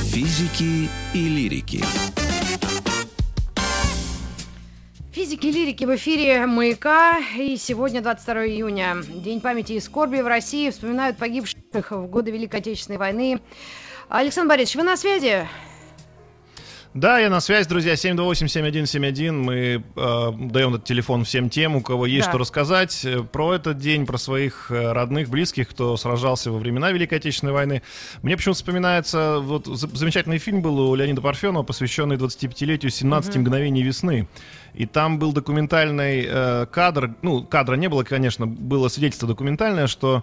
Физики и лирики. Физики и лирики в эфире «Маяка». И сегодня, 22 июня, День памяти и скорби в России. Вспоминают погибших в годы Великой Отечественной войны. Александр Борисович, вы на связи? Да, я на связи, друзья. 728-7171. Мы даем этот телефон всем тем, у кого есть что рассказать про этот день, про своих родных, близких, кто сражался во времена Великой Отечественной войны. Мне почему-то вспоминается, вот замечательный фильм был у Леонида Парфенова, посвященный 25-летию «17 мгновений весны». И там был документальный кадр, кадра не было, конечно, было свидетельство документальное, что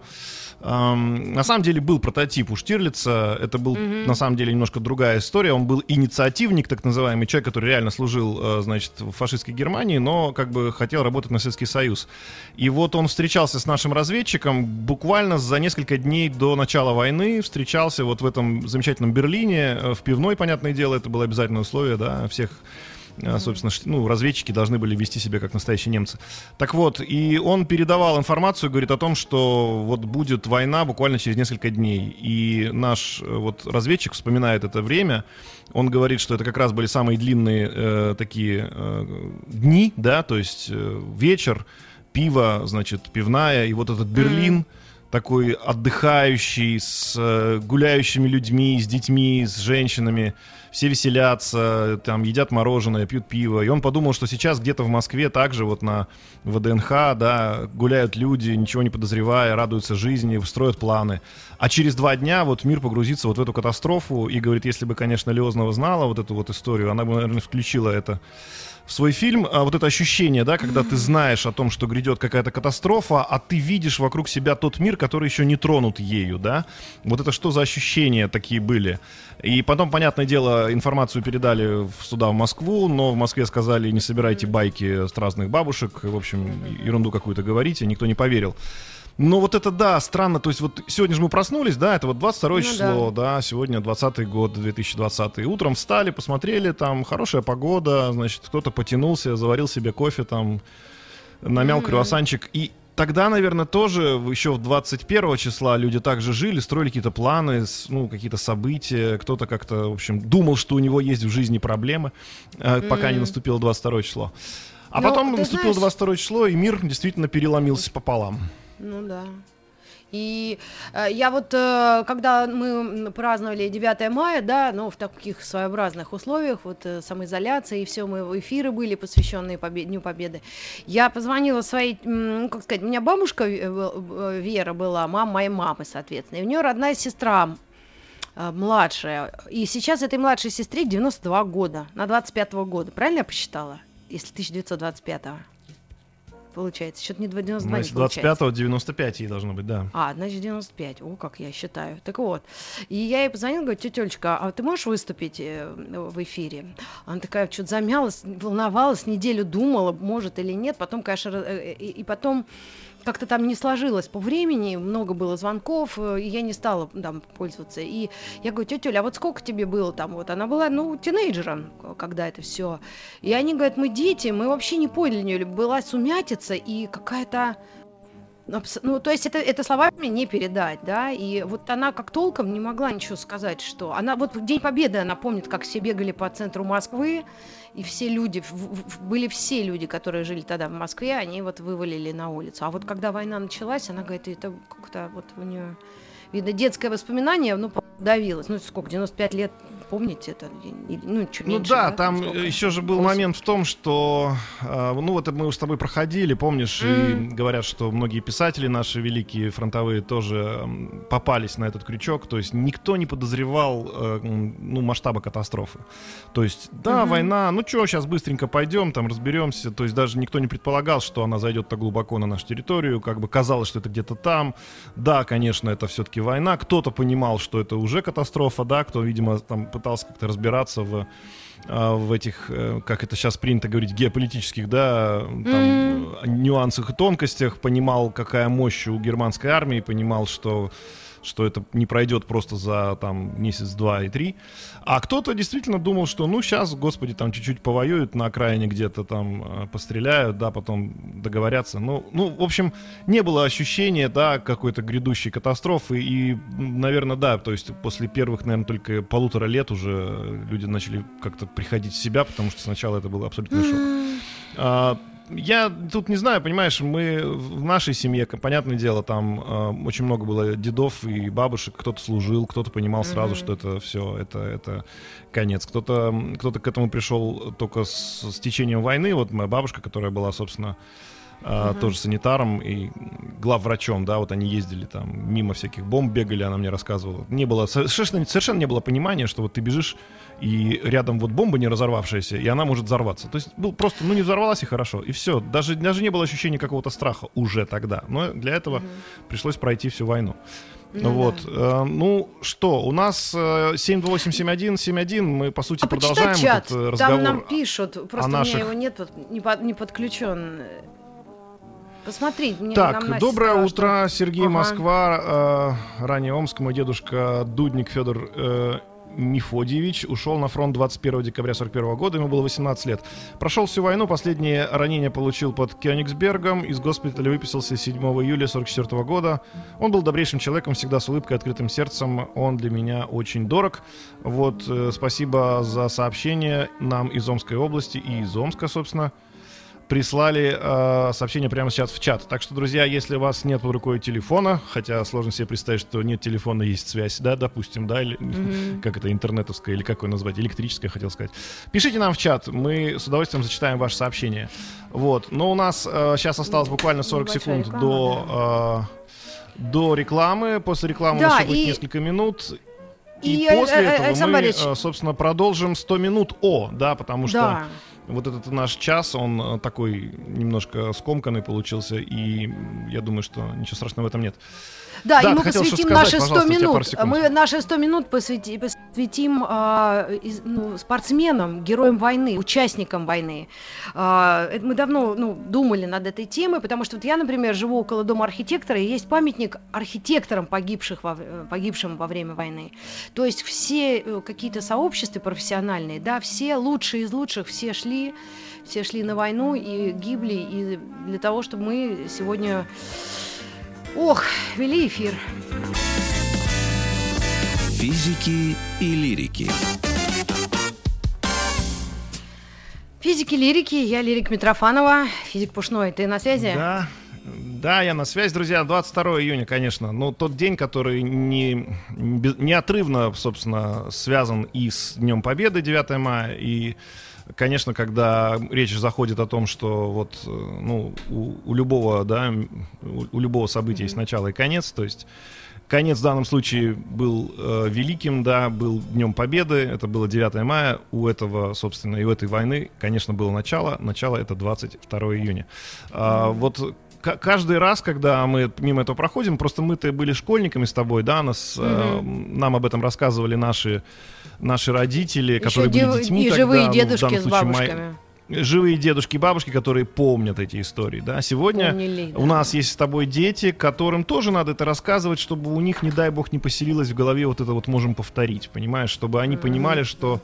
на самом деле был прототип у Штирлица, это был на самом деле немножко другая история, он был инициативник, так называемый, человек, который реально служил, значит, в фашистской Германии, но как бы хотел работать на Советский Союз. И вот он встречался с нашим разведчиком буквально за несколько дней до начала войны, встречался вот в этом замечательном Берлине, в пивной, понятное дело, это было обязательное условие, да, всех. Собственно, разведчики должны были вести себя как настоящие немцы. Так вот, и он передавал информацию, говорит о том, что вот будет война буквально через несколько дней. И наш вот разведчик вспоминает это время. Он говорит, что это как раз были самые длинные такие дни, да, то есть вечер, пиво, значит, пивная, и вот этот Берлин, такой отдыхающий, с гуляющими людьми, с детьми, с женщинами. Все веселятся, там, едят мороженое, пьют пиво. И он подумал, что сейчас где-то в Москве также вот на ВДНХ, да, гуляют люди, ничего не подозревая, радуются жизни, строят планы. А через 2 дня вот мир погрузится вот в эту катастрофу. И говорит, если бы, конечно, Леознова знала вот эту вот историю, она бы, наверное, включила это в свой фильм. А вот это ощущение, да, когда ты знаешь о том, что грядет какая-то катастрофа, а ты видишь вокруг себя тот мир, который еще не тронут ею, да. Вот это что за ощущения такие были? И потом, понятное дело, информацию передали сюда, в Москву, но в Москве сказали, не собирайте байки с разных бабушек, в общем, ерунду какую-то говорите, никто не поверил. Но вот это, да, странно, то есть вот сегодня же мы проснулись, да, это вот 22 число, да, сегодня 20-й год, 2020. Утром встали, посмотрели, там хорошая погода, значит, кто-то потянулся, заварил себе кофе, там, намял круассанчик. И тогда, наверное, тоже еще в 21 числа люди также жили, строили какие-то планы, какие-то события, кто-то как-то, в общем, думал, что у него есть в жизни проблемы, пока не наступило 22 число. А потом наступило 22 число, и мир действительно переломился пополам. Ну да. И я вот, когда мы праздновали 9 мая, да, но в таких своеобразных условиях, вот самоизоляция, и все, мы в эфиры были, посвященные Дню Победы, я позвонила своей, у меня бабушка Вера была, мама моей мамы, соответственно, и у нее родная сестра младшая, и сейчас этой младшей сестре 92 года, на 25-го года, правильно я посчитала, если 1925-го? Получается, что-то не 92 не получается. 25-го 95 ей должно быть, да. Значит, 95. О, как я считаю. Так вот. И я ей позвонила, говорю, тетя Олечка, а ты можешь выступить в эфире? Она такая что-то замялась, волновалась, неделю думала, может или нет. Потом, конечно, и потом как-то там не сложилось по времени, много было звонков, и я не стала там пользоваться. И я говорю, тетя Оля, а вот сколько тебе было там? Вот она была, тинейджером, когда это все. И они говорят, мы дети, мы вообще не поняли, была сумятица и какая-то... то есть это словами не передать, да, и вот она как толком не могла ничего сказать, что... Она вот в День Победы, она помнит, как все бегали по центру Москвы, и все люди, были все люди, которые жили тогда в Москве, они вот вывалили на улицу. А вот когда война началась, она говорит, это как-то вот у нее, видно, детское воспоминание, подавилось. 95 лет, помните это? Чуть меньше, да, там еще же был момент в том, что, это мы с тобой проходили, помнишь, и говорят, что многие писатели наши великие фронтовые тоже попались на этот крючок, то есть никто не подозревал, масштаба катастрофы. То есть, да, война, сейчас быстренько пойдем, там разберемся, то есть даже никто не предполагал, что она зайдет так глубоко на нашу территорию, как бы казалось, что это где-то там. Да, конечно, это все-таки война, кто-то понимал, что это уже катастрофа, да, кто, видимо, там пытался как-то разбираться в этих, как это сейчас принято говорить, геополитических, да, там, нюансах и тонкостях, понимал, какая мощь у германской армии, понимал, что что это не пройдет просто за там месяц, 2 и 3. А кто-то действительно думал, что ну сейчас, господи, там чуть-чуть повоюют на окраине где-то там постреляют, да, потом договорятся. Ну, в общем, не было ощущения, да, какой-то грядущей катастрофы. И, наверное, да, то есть после первых, наверное, только 1,5 лет уже люди начали как-то приходить в себя, потому что сначала это был абсолютный шок. Я тут не знаю, понимаешь, мы в нашей семье, понятное дело, там очень много было дедов и бабушек, кто-то служил, кто-то понимал сразу, что это все, это конец. Кто-то к этому пришел только с течением войны. Вот моя бабушка, которая была, собственно, тоже санитаром и главврачом, да, вот они ездили там, мимо всяких бомб бегали, она мне рассказывала. Совершенно не было понимания, что вот ты бежишь, и рядом вот бомба не разорвавшаяся, и она может взорваться. То есть был просто, не взорвалась и хорошо, и все. Даже не было ощущения какого-то страха уже тогда. Но для этого пришлось пройти всю войну. Вот. Ну что, у нас 728-7171, мы, по сути, продолжаем чат. этот разговор. Там нам пишут, просто у меня его нет, не подключен. Посмотри, мне так, доброе утро, Сергей, Москва, ранее Омск, мой дедушка Дудник Федор Мефодьевич ушел на фронт 21 декабря 1941 года, ему было 18 лет. Прошел всю войну, последнее ранение получил под Кёнигсбергом, из госпиталя выписался 7 июля 1944 года. Он был добрейшим человеком, всегда с улыбкой, открытым сердцем, он для меня очень дорог. Вот, спасибо за сообщение нам из Омской области и из Омска, собственно. Прислали сообщение прямо сейчас в чат. Так что, друзья, если у вас нет под рукой телефона, хотя сложно себе представить, что нет телефона, есть связь, да, допустим, да, или как это, интернетовская, или как ее назвать, электрическая, хотел сказать. Пишите нам в чат, мы с удовольствием зачитаем ваше сообщение. Вот, но у нас сейчас осталось буквально 40 секунд до рекламы. После рекламы у нас еще будет несколько минут. И после этого мы, собственно, продолжим 100 минут да, потому что вот этот наш час, он такой немножко скомканный получился, и я думаю, что ничего страшного в этом нет. Да, и мы посвятим наши 100 минут. Мы наши 100 минут посвятим спортсменам, героям войны, участникам войны. Мы давно думали над этой темой, потому что вот я, например, живу около дома архитектора, и есть памятник архитекторам, погибшим во время войны. То есть все какие-то сообщества профессиональные, да, все лучшие из лучших, все шли на войну и гибли, и для того, чтобы мы сегодня... вели эфир. Физики и лирики. Физики-лирики, я Лирик Митрофанова, физик Пушной, ты на связи? Да, я на связи, друзья. 22 июня, конечно, но тот день, который неотрывно, собственно, связан и с Днем Победы, 9 мая, и, конечно, когда речь заходит о том, что вот, у любого, да, у любого события есть начало и конец, то есть конец в данном случае был великим, да, был Днем Победы, это было 9 мая, у этого, собственно, и у этой войны, конечно, было начало это 22 июня. Вот каждый раз, когда мы мимо этого проходим, просто мы-то были школьниками с тобой, да, нам об этом рассказывали наши родители, еще которые были детьми и тогда, живые дедушки с бабушками. Живые дедушки и бабушки, которые помнят эти истории, да. Сегодня у нас есть с тобой дети, которым тоже надо это рассказывать, чтобы у них, не дай бог, не поселилось в голове вот это вот можем повторить, понимаешь, чтобы они понимали, что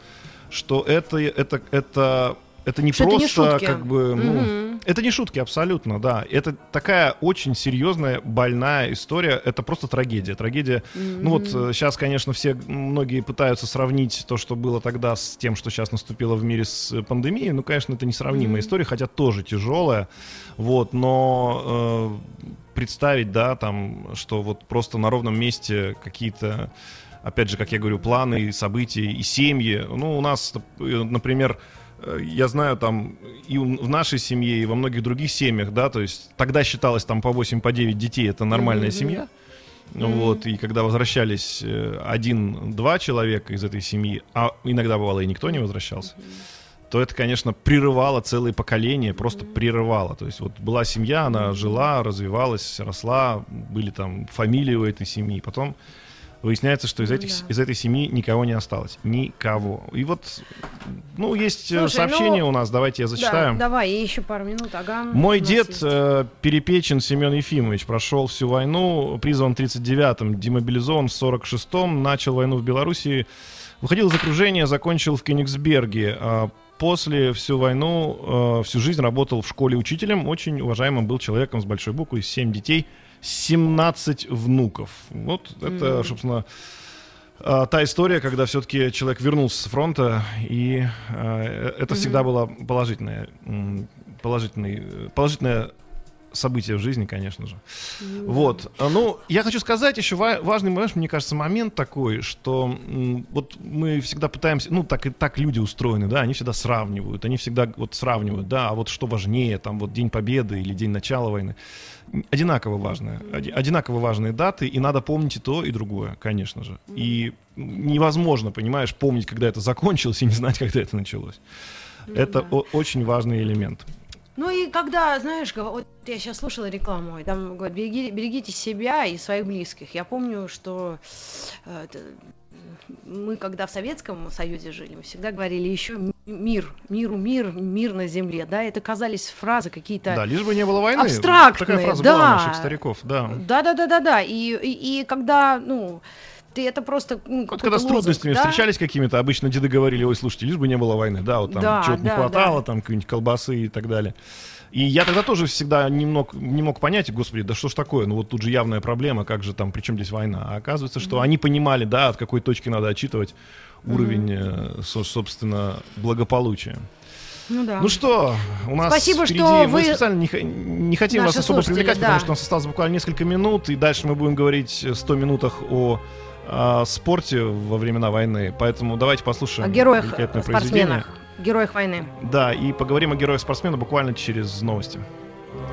это не что просто это не как бы, это не шутки абсолютно, да. Это такая очень серьезная, больная история. Это просто трагедия. Вот сейчас, конечно, многие пытаются сравнить то, что было тогда, с тем, что сейчас наступило в мире с пандемией. Ну, конечно, это несравнимая история, хотя тоже тяжелая. Вот, но представить, да, там, что вот просто на ровном месте какие-то, опять же, как я говорю, планы, события и семьи. У нас, например, я знаю, там и в нашей семье, и во многих других семьях, да, то есть тогда считалось там по 8, по 9 детей, это нормальная семья. Вот, и когда возвращались 1-2 человека из этой семьи, а иногда бывало и никто не возвращался, то это, конечно, прерывало целые поколения, просто прерывало. То есть вот была семья, она жила, развивалась, росла, были там фамилии у этой семьи, потом Выясняется, что из этой семьи никого не осталось. Никого. И вот, ну, есть сообщение у нас, давайте я зачитаю. Да, давай, и еще пару минут, ага. Мой дед, Перепечин Семен Ефимович, прошел всю войну, призван в 39-м, демобилизован в 46-м, начал войну в Белоруссии, выходил из окружения, закончил в Кёнигсберге. После всю войну, всю жизнь работал в школе учителем, очень уважаемым был человеком с большой буквы, 7 детей, 17 внуков. Вот это, собственно, та история, когда все-таки человек вернулся с фронта, и это всегда было положительное событие в жизни, конечно же. Вот. Ну, я хочу сказать еще важный, мне кажется, момент такой, что вот мы всегда пытаемся, ну, так люди устроены, да, они всегда сравнивают, да, а вот что важнее, там, вот День Победы или День начала войны. Одинаково важные даты, и надо помнить и то, и другое, конечно же. И невозможно, понимаешь, помнить, когда это закончилось, и не знать, когда это началось. Это очень важный элемент. Ну и когда, знаешь, вот я сейчас слушала рекламу, и там говорят, берегите себя и своих близких. Я помню, что мы, когда в Советском Союзе жили, мы всегда говорили еще мир на земле, да, это казались фразы какие-то да, лишь бы не было войны. Абстрактные, такая фраза была у наших стариков, да. Да, и когда, ну, ты это просто... Вот когда с трудностями встречались какими-то, обычно деды говорили, ой, слушайте, лишь бы не было войны, да, вот там чего-то не хватало, там какой-нибудь колбасы и так далее. И я тогда тоже всегда не мог понять, господи, да что ж такое, ну вот тут же явная проблема, как же там, при чем здесь война? А оказывается, что они понимали, да, от какой точки надо отчитывать уровень, собственно, благополучия. Ну, да. Ну что, у нас спасибо, впереди, что мы специально не хотим вас особо привлекать, потому что у нас осталось буквально несколько минут, и дальше мы будем говорить 100 минутах о спорте во времена войны, поэтому давайте послушаем великолепное произведение. Героях войны. Да, и поговорим о героях-спортсменах буквально через новости.